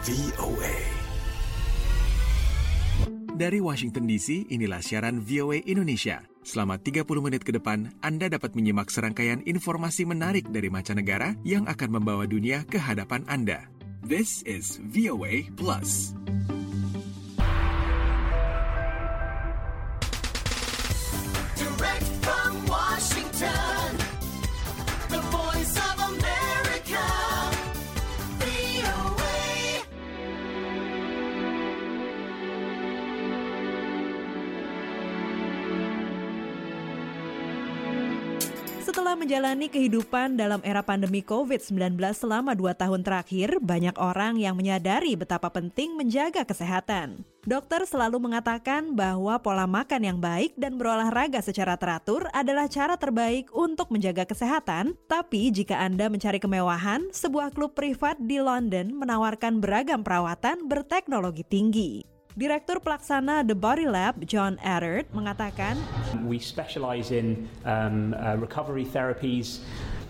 VOA. Dari Washington DC, inilah siaran VOA Indonesia. Selama 30 menit ke depan, Anda dapat menyimak serangkaian informasi menarik dari mancanegara yang akan membawa dunia ke hadapan Anda. This is VOA Plus. Direct from Washington, the voice of America, VOA. Setelah menjalani kehidupan dalam era pandemi COVID-19 selama 2 tahun terakhir, banyak orang yang menyadari betapa penting menjaga kesehatan. Dokter selalu mengatakan bahwa pola makan yang baik dan berolahraga secara teratur adalah cara terbaik untuk menjaga kesehatan. Tapi jika Anda mencari kemewahan, sebuah klub privat di London menawarkan beragam perawatan berteknologi tinggi. Direktur pelaksana The Body Lab, John Eddard, mengatakan, We specialize in recovery therapies,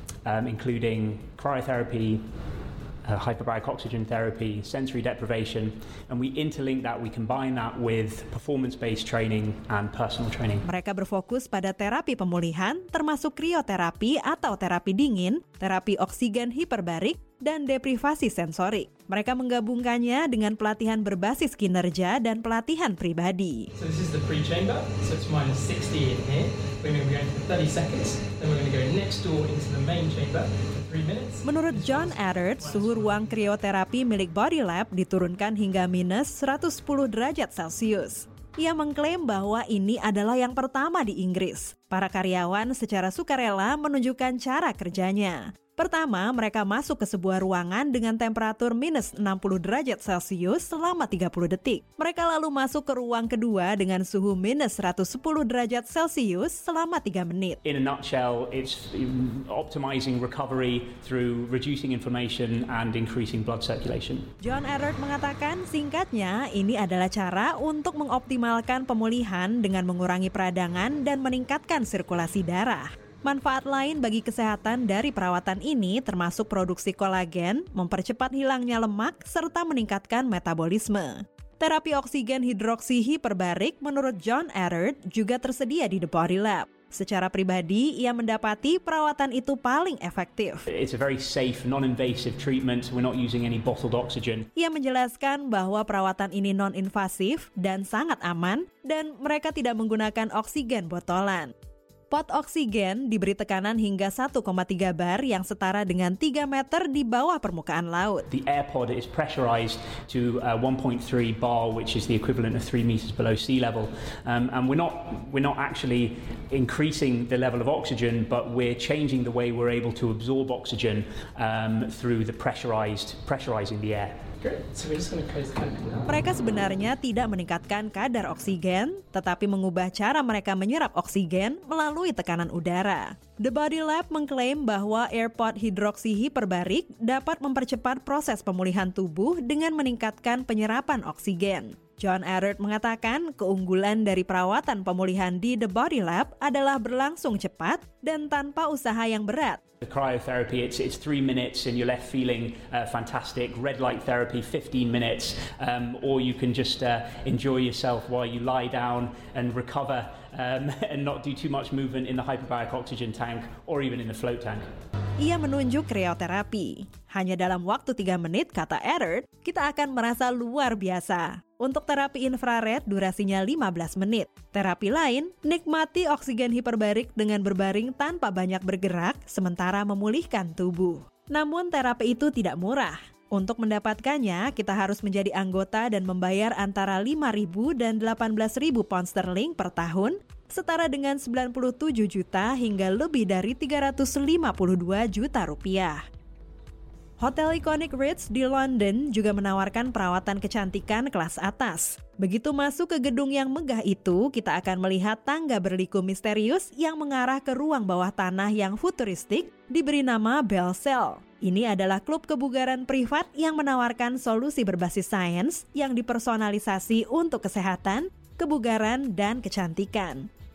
including cryotherapy, hyperbaric oxygen therapy, sensory deprivation, and we interlink that, we combine that with performance-based training and personal training. Mereka berfokus pada terapi pemulihan, termasuk krioterapi atau terapi dingin, terapi oksigen hiperbarik, dan deprivasi sensorik. Mereka menggabungkannya dengan pelatihan berbasis kinerja dan pelatihan pribadi. So this is the pre-chamber, so it's minus 60 in here. We're going to go for 30 seconds, then we're going to go next door into the main chamber for 3 minutes. Menurut John Eddard, suhu ruang krioterapi milik Body Lab diturunkan hingga minus 110 derajat Celcius. Ia mengklaim bahwa ini adalah yang pertama di Inggris. Para karyawan secara sukarela menunjukkan cara kerjanya. Pertama, mereka masuk ke sebuah ruangan dengan temperatur minus 60 derajat Celcius selama 30 detik. Mereka lalu masuk ke ruang kedua dengan suhu minus 110 derajat Celcius selama 3 menit. In a nutshell, it's optimizing recovery through reducing inflammation and increasing blood circulation. John Eddard mengatakan, singkatnya, ini adalah cara untuk mengoptimalkan pemulihan dengan mengurangi peradangan dan meningkatkan sirkulasi darah. Manfaat lain bagi kesehatan dari perawatan ini termasuk produksi kolagen, mempercepat hilangnya lemak, serta meningkatkan metabolisme. Terapi oksigen hidroksi hiperbarik menurut John Eddard juga tersedia di The Body Lab. Secara pribadi, ia mendapati perawatan itu paling efektif. It's a very safe, non-invasive treatment. We're not using any bottled oxygen. Ia menjelaskan bahwa perawatan ini non-invasif dan sangat aman, dan mereka tidak menggunakan oksigen botolan. Pot oksigen diberi tekanan hingga 1,3 bar yang setara dengan 3 meter di bawah permukaan laut. The air pod is pressurized to 1.3 bar, which is the equivalent of 3 meters below sea level. And we're not actually increasing the level of oxygen, but we're changing the way we're able to absorb oxygen through the pressurizing the air. Great. So we're just going to close the canopy now. Mereka sebenarnya tidak meningkatkan kadar oksigen, tetapi mengubah cara mereka menyerap oksigen melalui tekanan udara. The Body Lab mengklaim bahwa AirPod hidroksi hiperbarik dapat mempercepat proses pemulihan tubuh dengan meningkatkan penyerapan oksigen. John Eddard mengatakan keunggulan dari perawatan pemulihan di The Body Lab adalah berlangsung cepat dan tanpa usaha yang berat. The cryotherapy, it's 3 minutes and you're left feeling fantastic. Red light therapy, 15 minutes. Or you can just enjoy yourself while you lie down and recover and not do too much movement in the hyperbaric oxygen tank or even in the float tank. Ia menunjuk krioterapi. Hanya dalam waktu 3 menit, kata Eddard, kita akan merasa luar biasa. Untuk terapi infrared, durasinya 15 menit. Terapi lain, nikmati oksigen hiperbarik dengan berbaring tanpa banyak bergerak, sementara memulihkan tubuh. Namun terapi itu tidak murah. Untuk mendapatkannya, kita harus menjadi anggota dan membayar antara 5.000 dan 18.000 pound sterling per tahun, setara dengan 97 juta hingga lebih dari 352 juta rupiah. Hotel ikonik Ritz di London juga menawarkan perawatan kecantikan kelas atas. Begitu masuk ke gedung yang megah itu, kita akan melihat tangga berliku misterius yang mengarah ke ruang bawah tanah yang futuristik diberi nama Bell Cell. Ini adalah klub kebugaran privat yang menawarkan solusi berbasis sains yang dipersonalisasi untuk kesehatan, kebugaran, dan kecantikan.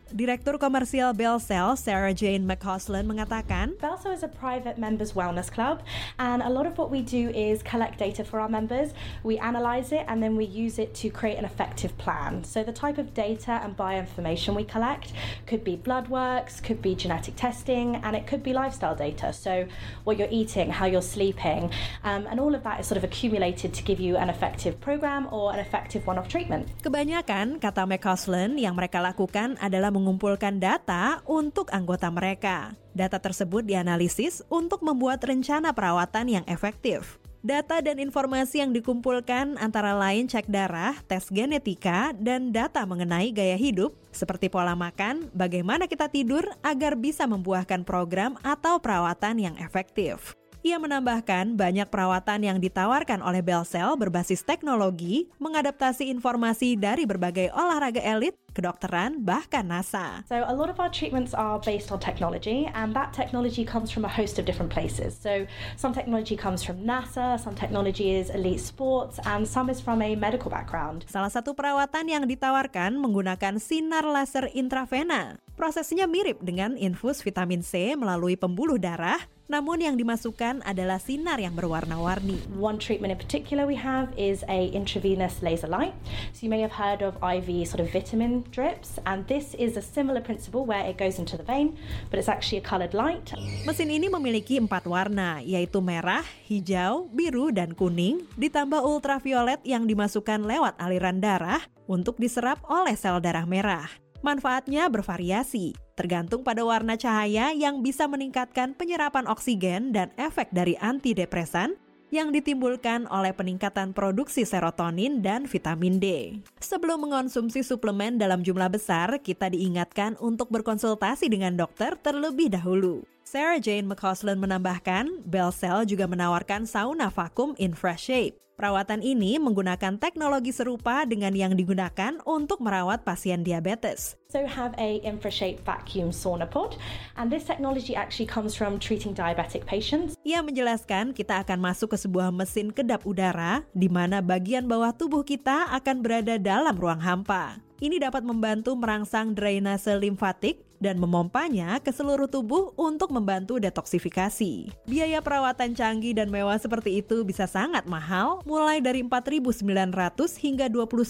Direktur Komersial Bellcell, Sarah Jane McCausland mengatakan, Bellcell is a private members wellness club, and a lot of what we do is collect data for our members. We analyze it and then we use it to create an effective plan. So the type of data and bioinformation we collect could be blood works, could be genetic testing, and it could be lifestyle data. So what you're eating, how you're sleeping, and all of that is sort of accumulated to give you an effective program or an effective one-off treatment. Kebanyakan, kata McCausland, yang mereka lakukan adalah mengumpulkan data untuk anggota mereka. Data tersebut dianalisis untuk membuat rencana perawatan yang efektif. Data dan informasi yang dikumpulkan antara lain cek darah, tes genetika, dan data mengenai gaya hidup, seperti pola makan, bagaimana kita tidur agar bisa membuahkan program atau perawatan yang efektif. Ia menambahkan banyak perawatan yang ditawarkan oleh Bellcell berbasis teknologi, mengadaptasi informasi dari berbagai olahraga elit, kedokteran, bahkan NASA. So a lot of our treatments are based on technology, and that technology comes from a host of different places. So some technology comes from NASA, some technology is elite sports, and some is from a medical background. Salah satu perawatan yang ditawarkan menggunakan sinar laser intravena. Prosesnya mirip dengan infus vitamin C melalui pembuluh darah, namun yang dimasukkan adalah sinar yang berwarna-warni. One treatment in particular we have is a intravenous laser light. So you may have heard of IV sort of vitamin drips, and this is a similar principle where it goes into the vein, but it's actually a colored light. Mesin ini memiliki 4 warna, yaitu merah, hijau, biru, dan kuning, ditambah ultraviolet yang dimasukkan lewat aliran darah untuk diserap oleh sel darah merah. Manfaatnya bervariasi, tergantung pada warna cahaya yang bisa meningkatkan penyerapan oksigen dan efek dari antidepresan yang ditimbulkan oleh peningkatan produksi serotonin dan vitamin D. Sebelum mengonsumsi suplemen dalam jumlah besar, kita diingatkan untuk berkonsultasi dengan dokter terlebih dahulu. Sarah Jane McCausland menambahkan, Bellcell juga menawarkan sauna vakum in fresh shape. Perawatan ini menggunakan teknologi serupa dengan yang digunakan untuk merawat pasien diabetes. So have a InfraShape vacuum sauna pod, and this technology actually comes from treating diabetic patients. Ia menjelaskan kita akan masuk ke sebuah mesin kedap udara di mana bagian bawah tubuh kita akan berada dalam ruang hampa. Ini dapat membantu merangsang drainase limfatik dan memompanya ke seluruh tubuh untuk membantu detoksifikasi. Biaya perawatan canggih dan mewah seperti itu bisa sangat mahal, mulai dari 4.900 hingga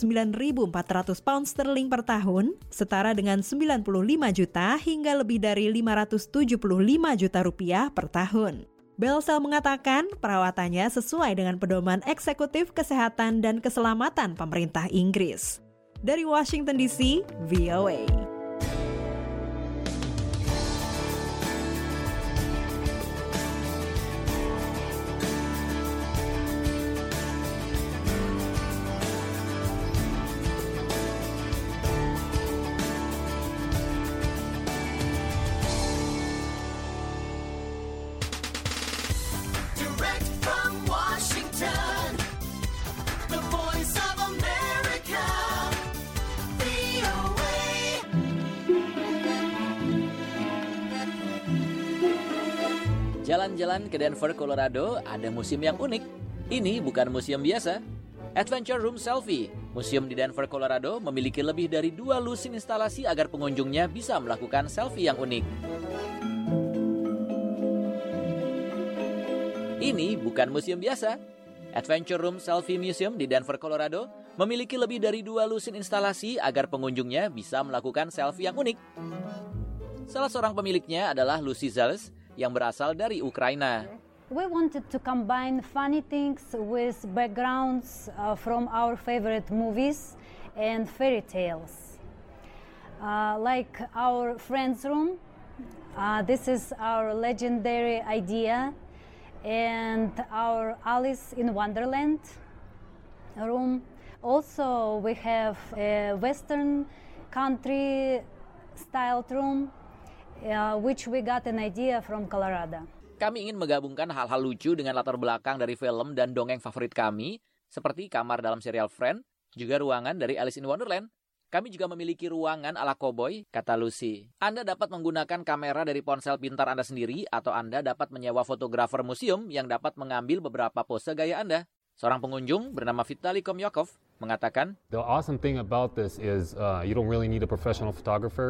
29.400 pound sterling per tahun, setara dengan 95 juta hingga lebih dari 575 juta rupiah per tahun. Bellcell mengatakan perawatannya sesuai dengan pedoman eksekutif kesehatan dan keselamatan pemerintah Inggris. Dari Washington DC, VOA. Direct from Washington, the voice of America, VOA. Jalan-jalan ke Denver, Colorado, ada museum yang unik. Ini bukan museum biasa. Adventure Room Selfie. Museum di Denver, Colorado memiliki lebih dari 2 lusin instalasi agar pengunjungnya bisa melakukan selfie yang unik. Ini bukan museum biasa. Adventure Room Selfie Museum di Denver, Colorado memiliki lebih dari 2 lusin instalasi agar pengunjungnya bisa melakukan selfie yang unik. Salah seorang pemiliknya adalah Lucy Zales yang berasal dari Ukraina. We wanted to combine funny things with backgrounds from our favorite movies and fairy tales. Like our friend's room, this is our legendary idea, and our Alice in Wonderland room. Also, we have a Western country styled room, which we got an idea from Colorado. Kami ingin menggabungkan hal-hal lucu dengan latar belakang dari film dan dongeng favorit kami, seperti kamar dalam serial Friends, juga ruangan dari Alice in Wonderland. Kami juga memiliki ruangan ala koboi, kata Lucy. Anda dapat menggunakan kamera dari ponsel pintar Anda sendiri, atau Anda dapat menyewa fotografer museum yang dapat mengambil beberapa pose gaya Anda. Seorang pengunjung bernama Vitaly Komyakov mengatakan, The awesome thing about this is you don't really need a professional photographer.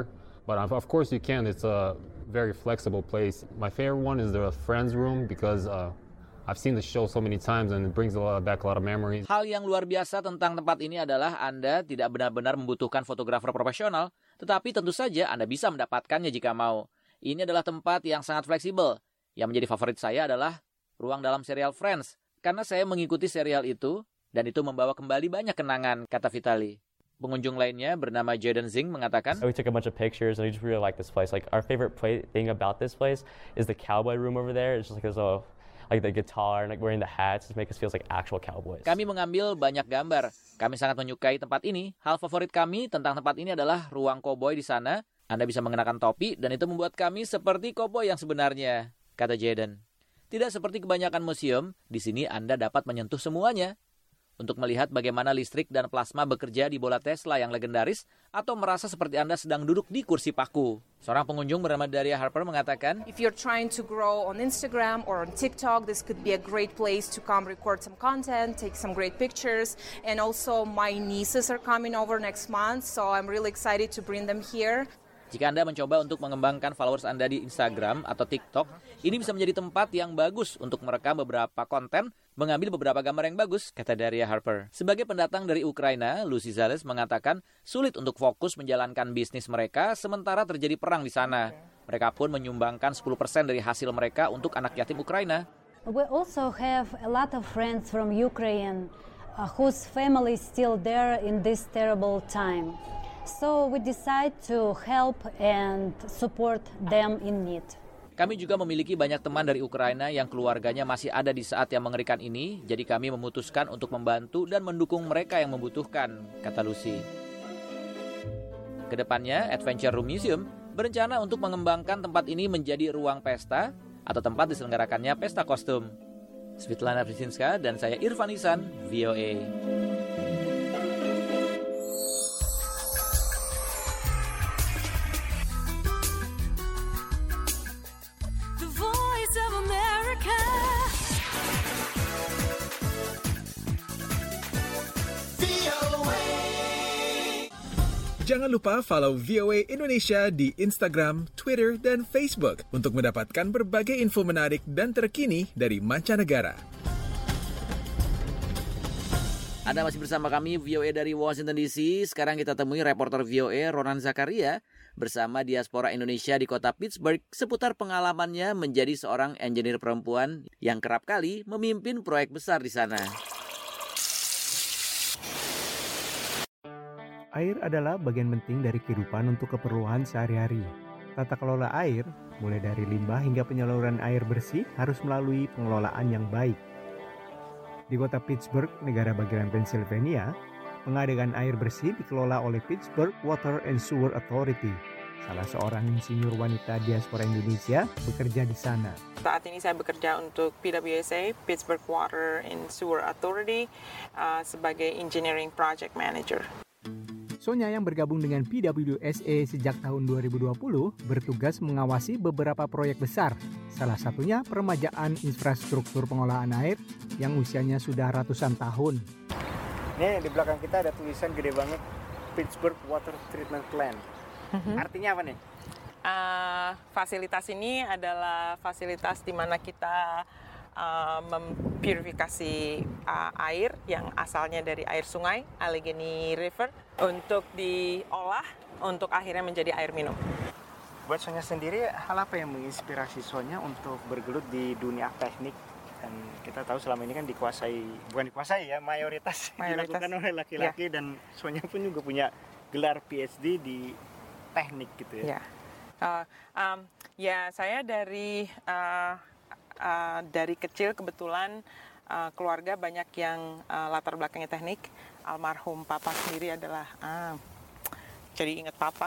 But of course you can. It's a very flexible place. My favorite one is the Friends room because I've seen the show so many times and it brings back a lot of memories. Hal yang luar biasa tentang tempat ini adalah Anda tidak benar-benar membutuhkan fotografer profesional, tetapi tentu saja Anda bisa mendapatkannya jika mau. Ini adalah tempat yang sangat fleksibel. Yang menjadi favorit saya adalah ruang dalam serial Friends, karena saya mengikuti serial itu, dan itu membawa kembali banyak kenangan, kata Vitali. Pengunjung lainnya bernama Jaden Zing mengatakan, We took a bunch of pictures and we just really like this place. Like our favorite thing about this place is the cowboy room over there. It's just like like the guitar and like wearing the hats just make us feel like actual cowboys. Kami mengambil banyak gambar. Kami sangat menyukai tempat ini. Hal favorit kami tentang tempat ini adalah ruang koboi di sana. Anda bisa mengenakan topi dan itu membuat kami seperti koboi yang sebenarnya, kata Jaden. Tidak seperti kebanyakan museum, di sini Anda dapat menyentuh semuanya. Untuk melihat bagaimana listrik dan plasma bekerja di bola Tesla yang legendaris, atau merasa seperti Anda sedang duduk di kursi paku. Seorang pengunjung bernama Daria Harper mengatakan, If you're trying to grow on Instagram or on TikTok, this could be a great place to come record some content, take some great pictures. And also my nieces are coming over next month, so I'm really excited to bring them here. Jika Anda mencoba untuk mengembangkan followers Anda di Instagram atau TikTok, ini bisa menjadi tempat yang bagus untuk merekam beberapa konten, mengambil beberapa gambar yang bagus, kata Daria Harper. Sebagai pendatang dari Ukraina, Lucy Zales mengatakan sulit untuk fokus menjalankan bisnis mereka sementara terjadi perang di sana. Mereka pun menyumbangkan 10% dari hasil mereka untuk anak yatim Ukraina. We also have a lot of friends from Ukraine whose family is still there in this terrible time. So we decide to help and support them in need. Kami juga memiliki banyak teman dari Ukraina yang keluarganya masih ada di saat yang mengerikan ini, jadi kami memutuskan untuk membantu dan mendukung mereka yang membutuhkan, kata Lucy. Kedepannya, Adventure Room Museum berencana untuk mengembangkan tempat ini menjadi ruang pesta atau tempat diselenggarakannya pesta kostum. Svetlana Frisinska dan saya Irfan Isan, VOA. The Voice of America. VOA. Jangan lupa follow VOA Indonesia di Instagram, Twitter, dan Facebook untuk mendapatkan berbagai info menarik dan terkini dari mancanegara. Anda masih bersama kami VOA dari Washington DC. Sekarang kita temui reporter VOA Ronan Zakaria bersama diaspora Indonesia di kota Pittsburgh seputar pengalamannya menjadi seorang engineer perempuan yang kerap kali memimpin proyek besar di sana. Air adalah bagian penting dari kehidupan untuk keperluan sehari-hari. Tata kelola air, mulai dari limbah hingga penyaluran air bersih harus melalui pengelolaan yang baik. Di kota Pittsburgh, negara bagian Pennsylvania, pengadaan air bersih dikelola oleh Pittsburgh Water and Sewer Authority. Salah seorang insinyur wanita diaspora Indonesia bekerja di sana. Saat ini saya bekerja untuk PWSA, Pittsburgh Water and Sewer Authority, sebagai Engineering Project Manager. Sonya yang bergabung dengan PWSA sejak tahun 2020 bertugas mengawasi beberapa proyek besar. Salah satunya peremajaan infrastruktur pengolahan air yang usianya sudah ratusan tahun. Ini di belakang kita ada tulisan gede banget, Pittsburgh Water Treatment Plant. Artinya apa nih? Fasilitas ini adalah fasilitas di mana kita mempurifikasi air yang asalnya dari air sungai, Allegheny River, untuk diolah untuk akhirnya menjadi air minum. Buat Sonya sendiri, hal apa yang menginspirasi Sonya untuk bergelut di dunia teknik? Dan kita tahu selama ini kan mayoritas dilakukan oleh laki-laki, dan Sonya pun juga punya gelar PhD di teknik gitu ya. Saya dari kecil kebetulan keluarga banyak yang latar belakangnya teknik. Almarhum papa sendiri adalah jadi ingat papa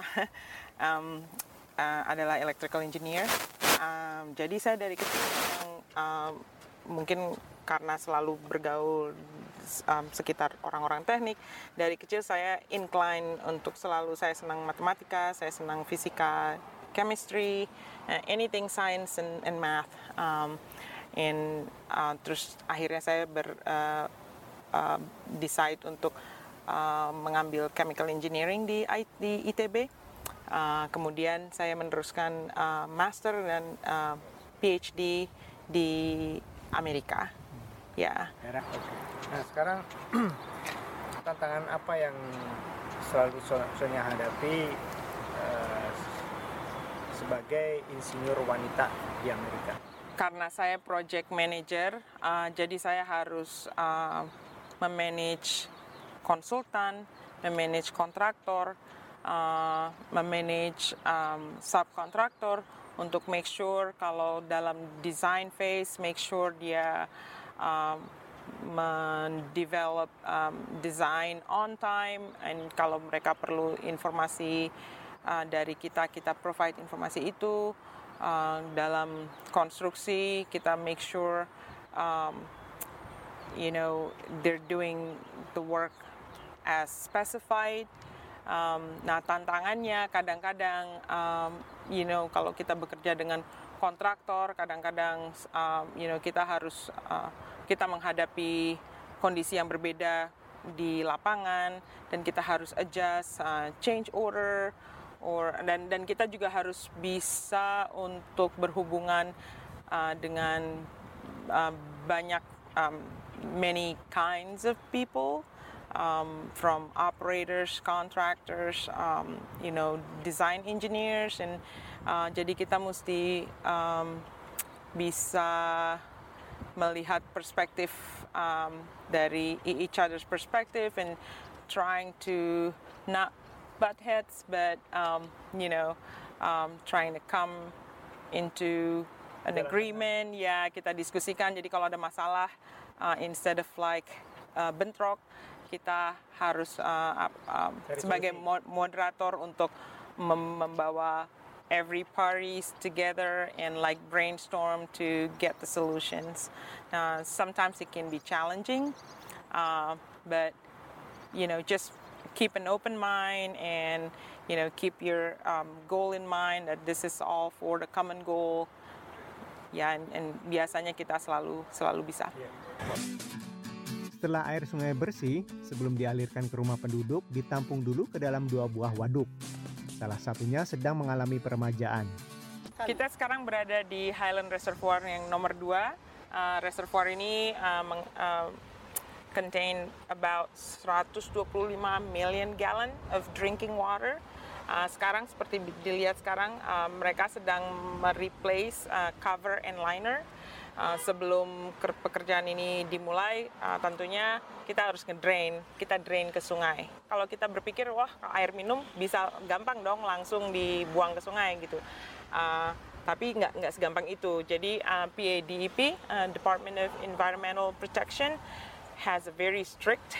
adalah electrical engineer. Jadi saya dari kecil mungkin karena selalu bergaul sekitar orang-orang teknik, dari kecil saya incline untuk selalu, saya senang matematika, saya senang fisika, chemistry, anything science and math. Terus akhirnya saya decide untuk mengambil chemical engineering di ITB. Kemudian saya meneruskan master dan PhD di Amerika. Ya. Nah sekarang tantangan apa yang selalu Sonia hadapi sebagai insinyur wanita di Amerika? Karena saya project manager, jadi saya harus memanage konsultan, memanage kontraktor, memanage subkontraktor untuk make sure kalau dalam design phase, make sure dia mendevelop design on time, and kalau mereka perlu informasi dari kita provide informasi itu. Dalam konstruksi kita make sure they're doing the work as specified. Nah tantangannya kadang-kadang kalau kita bekerja dengan kontraktor, kadang-kadang kita harus kita menghadapi kondisi yang berbeda di lapangan dan kita harus adjust change order dan kita juga harus bisa untuk berhubungan dengan banyak many kinds of people, from operators, contractors, design engineers, and jadi kita mesti bisa melihat perspektif dari each other's perspective and trying to not butt heads, but trying to come into an agreement. Ya, kita diskusikan. Jadi kalau ada masalah, instead of like bentrok, kita harus sebagai moderator untuk membawa every parties together and like brainstorm to get the solutions. Sometimes it can be challenging, but just keep an open mind and keep your goal in mind that this is all for the common goal. Ya, and biasanya kita selalu bisa. Setelah air sungai bersih, sebelum dialirkan ke rumah penduduk, ditampung dulu ke dalam 2 buah waduk. Salah satunya sedang mengalami peremajaan. Kita sekarang berada di Highland Reservoir yang nomor 2. Reservoir ini contain about 125 million gallon of drinking water. Sekarang seperti dilihat sekarang, mereka sedang mereplace cover and liner. Sebelum pekerjaan ini dimulai, tentunya kita harus kita drain ke sungai. Kalau kita berpikir, wah air minum bisa gampang dong langsung dibuang ke sungai gitu. Tapi nggak segampang itu. Jadi PADEP, Department of Environmental Protection, has a very strict,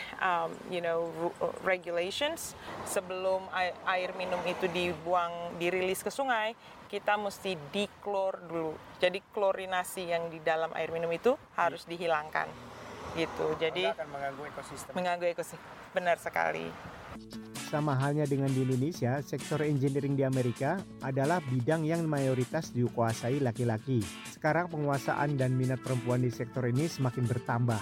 regulations. Sebelum air minum itu dirilis ke sungai, kita mesti diklor dulu. Jadi klorinasi yang di dalam air minum itu harus dihilangkan, gitu. Jadi akan mengganggu ekosistem. Mengganggu ekosistem, benar sekali. Sama halnya dengan di Indonesia, sektor engineering di Amerika adalah bidang yang mayoritas dikuasai laki-laki. Sekarang penguasaan dan minat perempuan di sektor ini semakin bertambah.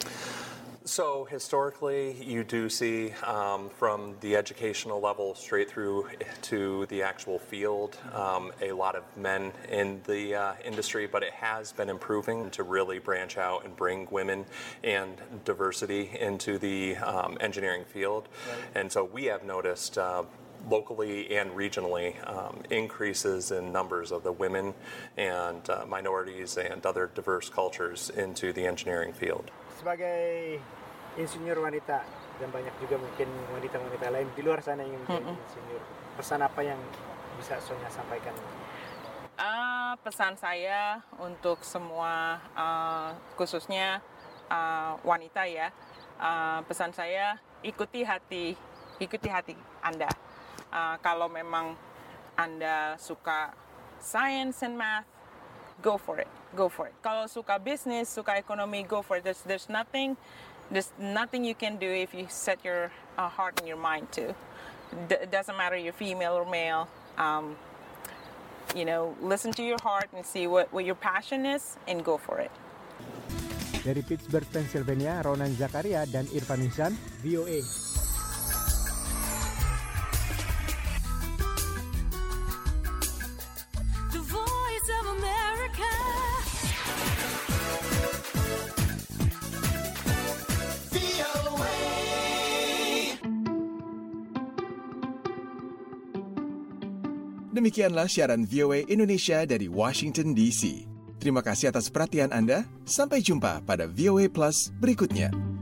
So historically, you do see from the educational level straight through to the actual field, a lot of men in the industry, but it has been improving to really branch out and bring women and diversity into the engineering field. Right. And so we have noticed locally and regionally increases in numbers of the women and minorities and other diverse cultures into the engineering field. Sebagai insinyur wanita, dan banyak juga mungkin wanita-wanita lain di luar sana yang menjadi insinyur, pesan apa yang bisa Sonia sampaikan? Pesan saya untuk semua, khususnya wanita ya, pesan saya ikuti hati Anda. Kalau memang Anda suka science and math, go for it. Kalau suka business, suka ekonomi, go for it. There's nothing you can do if you set your heart and your mind to. It doesn't matter you're female or male. Listen to your heart and see what your passion is and go for it. Dari Pittsburgh, Pennsylvania, Ronan Zakaria dan Irfan Ihsan, VOA. Demikianlah siaran VOA Indonesia dari Washington DC. Terima kasih atas perhatian Anda. Sampai jumpa pada VOA Plus berikutnya.